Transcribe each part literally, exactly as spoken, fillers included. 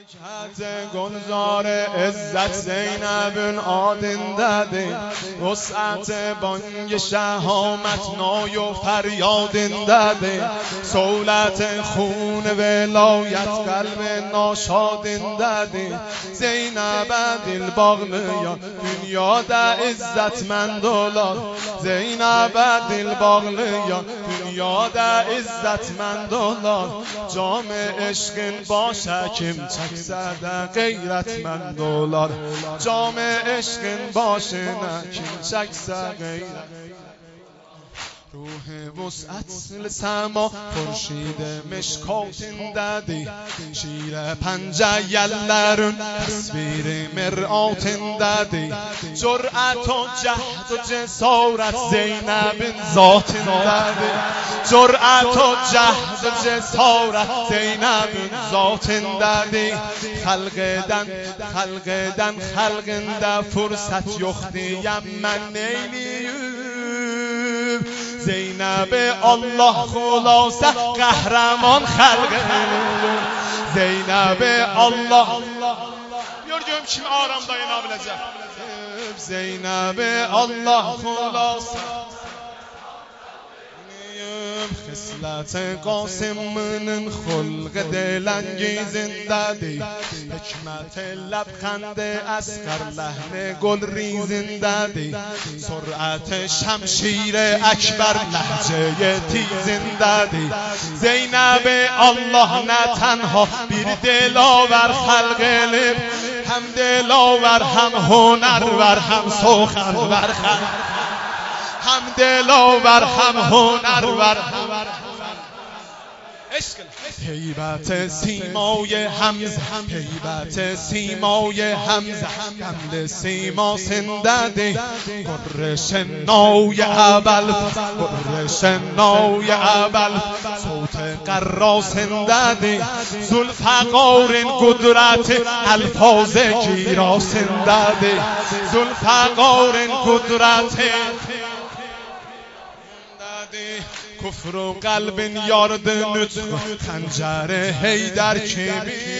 حت گلزار عزت زینب آدندده وسعت بانگ شهامت نای و فریادندده سولت خون ولایت قلب ناشادندده زینب دل باغلیا دنیا دا عزت من دولار زینب دل باغلیا دنیا دا عزت من دولار جام عشق باشه کم چک زده غیرت من دولار جام عشق باشه نه کم چک زده غیرت روح وسعت سما خورشید مشکاتنددی شیر پنجه یلرون تصویر مرآتنددی جرأت و جهد و جسارت زینب ذاتنددی جرأت و جهد و جسارت زینب ذاتنددی خلقدن خلقدن خلقنده فرصت یختی یمن نیلی زینب الله خلاصه قهرمان خلق زینب الله بیار diyorum kimi aramda yenebileceğim زینب الله خلاصه خصلت قاسم'ın خلق دلانگیزنددی حکمت لبخند اصغر لحن گل ریزنددی سرعت شمشیر اکبر لهجه تیزنددی زینب الله نه تنها bir دلاور خلق لب هم دلاور هم هنرور هم سخنور هم دلاور هم هنرور هیبت سیمای حمزه هیبت سیمای حمزه کمل سیما سنددی قرش نای اول قرش نای اول صوت قرا سنددی ذوالفقار قدرت الفاظ گیرا سنددی ذوالفقار قدرت کفر و قلب یارد نطق خنجر حیدر kimi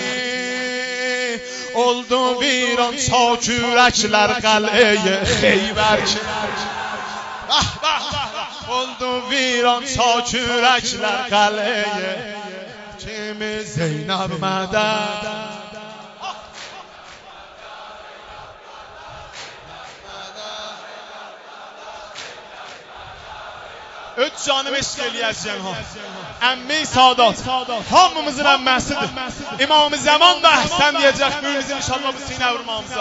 oldu viran çak yürekler qal'e Xeybər oldu viran çak yürekler qal'e kimi Zeynəb mədəd Üç canım eşq eləyəcəm ha. Əmmi Sadat. Hamımızın əmməsidir. İmam-ı Zaman da əhsən deyəcək böyümüzün inşallah bu sinə vurmamıza.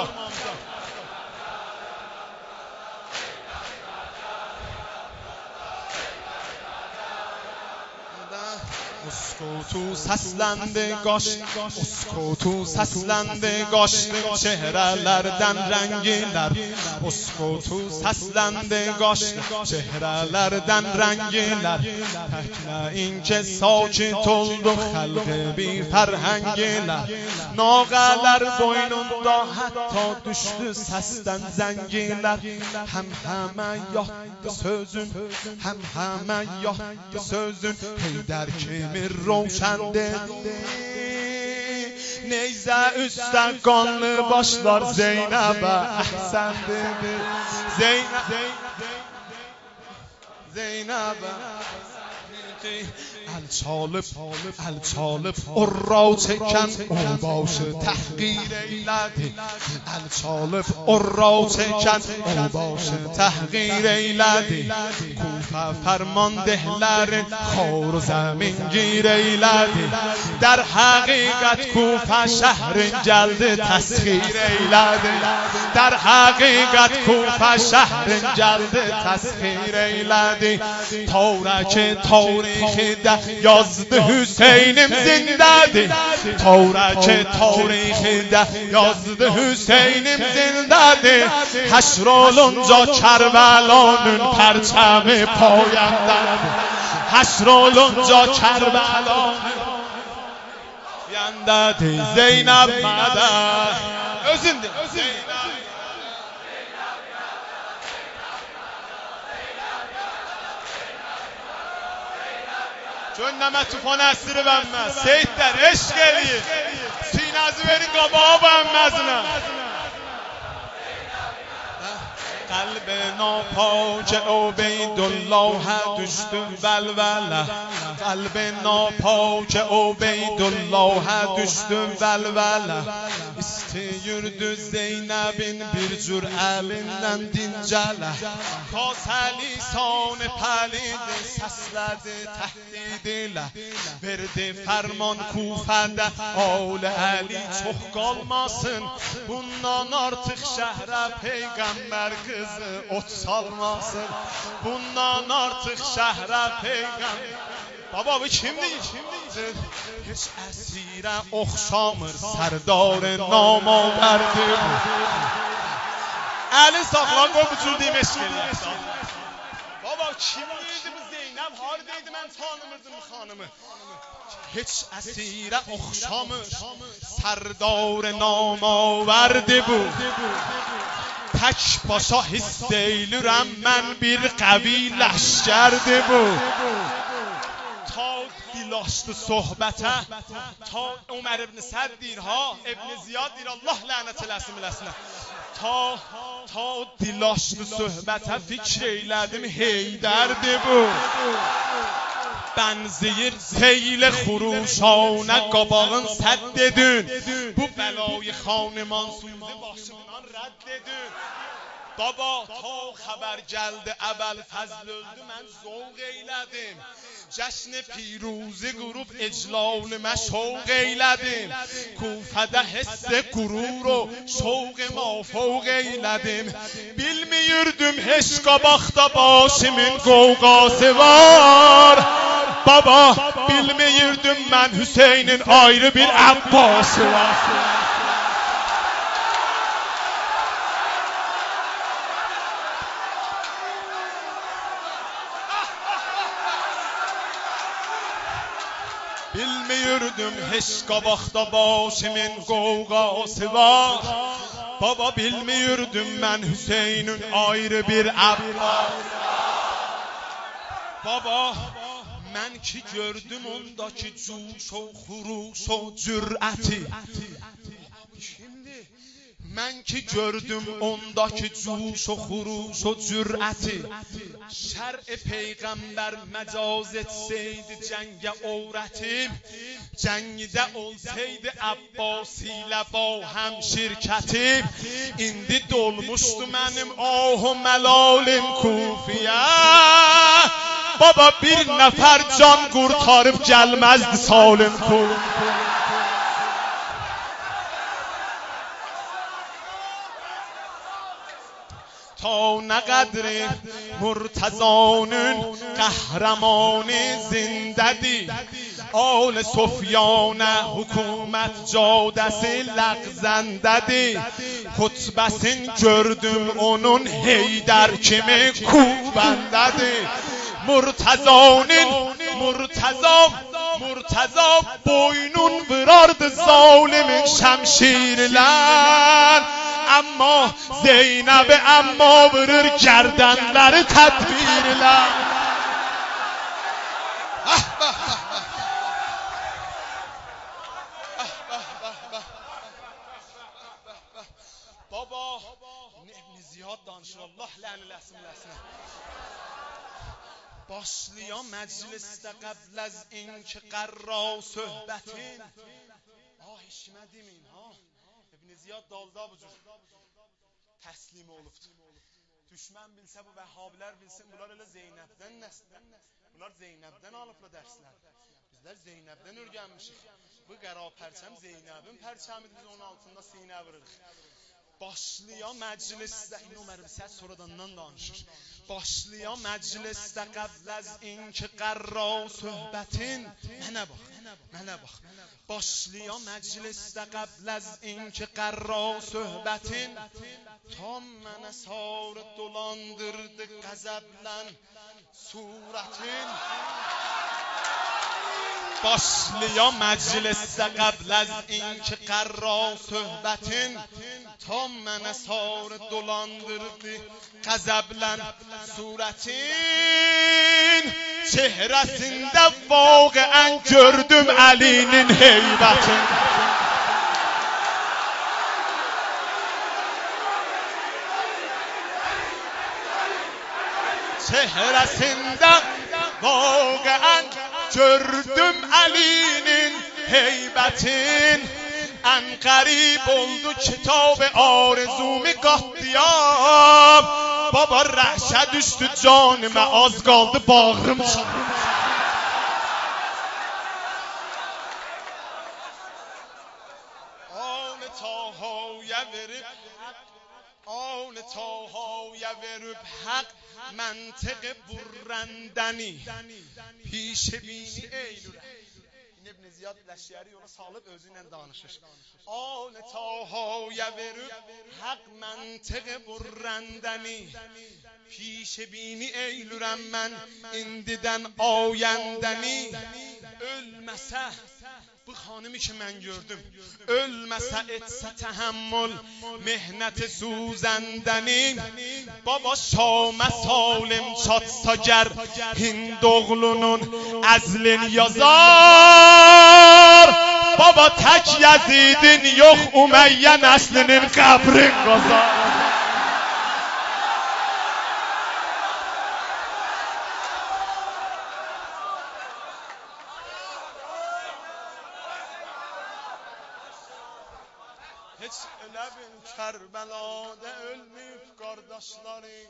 Uskutu seslendi gaşt, uskutu seslendi gaşt, çehrelerden rengiler. Uskutu seslendi gaşt, çehrelerden rengiler. Tekneyin ki sakit oldu halkı bir ferhengiler. Nağalar boynunda hatta düştü sesten zengiler. Hem hemen yahtı sözün, hem hemen yahtı sözün. Heydər kimi روشن dedi neyze üstten kanlı başlar Zeynep'e ahsen dedi Zeynep Zeynep'e el çalıp el çalıp orra çeken o başı tahqir eyledi el çalıp orra çeken o başı tahqir eyledi Kufa fermandehlerin خار زمین گیر ایلدی در حقیقت کوفه شهر جلد تسخیر ایلدی در حقیقت کوفه شهر جلد تسخیر ایلدی تارک تاریخ ده yazdı Hüseyin'im zindedir تارک تاریخ ده yazdı Hüseyin'im zindedir حشر olunca Kerbelanın perçemi payındadır حشر olunca Kerbelanın yandadır Zeynep mədəd özündür Gönleme tufan esiri benmez Seyitler eşk eləyir Sinəzi verir ناپاک عبیدالله düştüm velvele قلب ناپاک عبیدالله düştüm velvele İsteyirdi Zeynep'in bir cür elinden dincele Kase lisan pelid seslerdi tehdid ile Verdi ferman Kufe'de Ağlı Ali çok kalmasın Bundan artık şehre peygamber kızı ot salmasın Bundan artık şehre peygamber Baba bu kimdir? Hiç esire oxşamır Serdar namaverdi Əli saxlan qoy bu cür deyim eşq eləyək Baba kimdirdi bu Zeynep? Haradaydı mən tanımırdım bu xanımı Hiç esire oxşamır Serdar namaverdi bu Tək başa hiss eylürəm mən bir qəvi ləşkərdi bu Ta dilaşdı sohbətə Ta Ömər ibn Səd deyir ha İbn Ziyad deyir Allah lənət eləsin biləsinə Ta ta dilaşdı sohbətə fikr eylədim Heydərdi bu Benzeyir seyl xuruşanə qabağın sədd edin Bu bəlayı xan Mansuzi başımdan rədd edin Baba ta xəbər gəldi əbəl fəzl öldü mən zovq eylədim Cəşn piruzi qurub eclalımə şovq eylədim Kufədə hiss qurur o şovq mafovq eylədim Bilmiyirdim heç qabaqda başımın qovqası var Baba bilmiyirdim mən Hüseynin ayrı bir Abbası var Bilmiyirdim heç qabaqda başımın qovqası var Baba bilmiyirdim mən Hüseynin ayrı bir Abbası Baba Mən ki gördüm ondaki cuş o xuruş o cürəti Şimdi Mən ki gördüm ondaki cuş o xuruş o cürəti Şər-i Peyğəmbər məcaz etseydi cəngə övrətim Cəngdə olsaydı Abbas ilə ba həm şirkətim İndi dolmuşdu mənim ahı məlalim Kufiyə Baba bir nəfər can qurtarıb gəlməzdi salim kul Ta nə qədri Murtəzanın qəhrəmanı zindədir Al Sofyanə hükümət cadəsi ləğzəndədir Xutbəsin gördüm onun Heydər kimi kubəndədir Murtəzanın Murtəza Murtəza boynun vırardı zalimin şəmşirlər Amma Zeynəbi amma vurur gərdənləri tədbirlər Baba İbn Ziyad danışır Allah lənələsin biləsinə Başlayan məclisdə qəbl az inki qərra söhbətin Ah eşmədimin ha İbn Ziyad dalda bu cür təslim olubdur Düşmən bilsə bu vəhhabilər bilsin bunlar elə Zeynəbdən nəsdən Bunlar Zeynəbdən alıbla dərslər Bizlər Zeynəbdən örgənmişik Bu qəra pərçəm Zeynəbin pərçəmidir biz onun altında sinə vururıq Başlayan məclisdə İn Ömər Səd sonradandan danışır Başlayan məclisdə qəbl az inki qərra söhbətin Mənə bax, mənə bax Başlayan məclisdə qəbl az inki qərra söhbətin Tam mənə sarı dolandırdı qəzəblən surətin Başlayan məclisdə qəbl az inki qərra söhbətin Tam mənə sarı dolandırdı qəzəblən surətin Çehrəsində vaqiən gördüm Əlinin heybətin çehresinde vağen gördüm Ali'nin heybetin. En garip oldu kitab arzumu qattiyam. Baba rəhşə düşdü canıma, az qaldı bağrım çatdı. An tahaya verib آن تاهایا verib حق منطق برندنی پیش بینی eylürə. İbn Ziyad Ləşkəri yola salıb özü ilə danışır. An tahaya verib haq məntiq burrəndəni پیش bini eylürəm mən indidən ayəndəni. Ölməsə bu xanımı ki mən gördüm, ölməsə etsə təhəmmül mehnəti suzəndəni. Baba Şamə salim çatsa gər Hind oğlunun əzlin yazar. Baba tək Yəzidin yox Ümeyyə nəslinin qəbrin qazar. Heç elə bil Kərbəlada ölməyib qardaşları.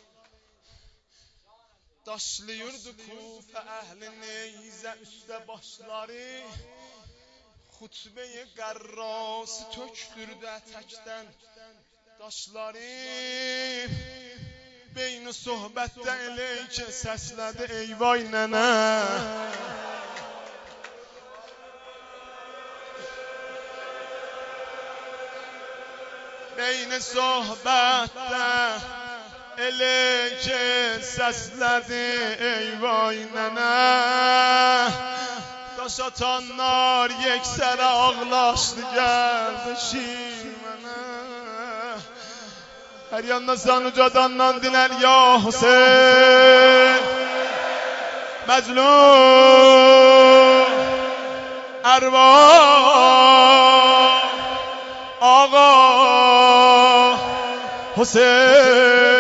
Daşlayırdı Kufə əhli neyzə üstə başları. Xutbə-i qərrası tökdürdü ətəkdən daşları. Beyni sohbətdə elə ki səslədi eyvay nənə. Beyni sohbətdə elə ki səslədi eyvay nənə. Daş atanlar yeksərə ağlaşdı gəldi şimənə. Hər yandan sən ucadandan dilər ya Hüseyin. Məzlum ərvah Ağa Hüseyin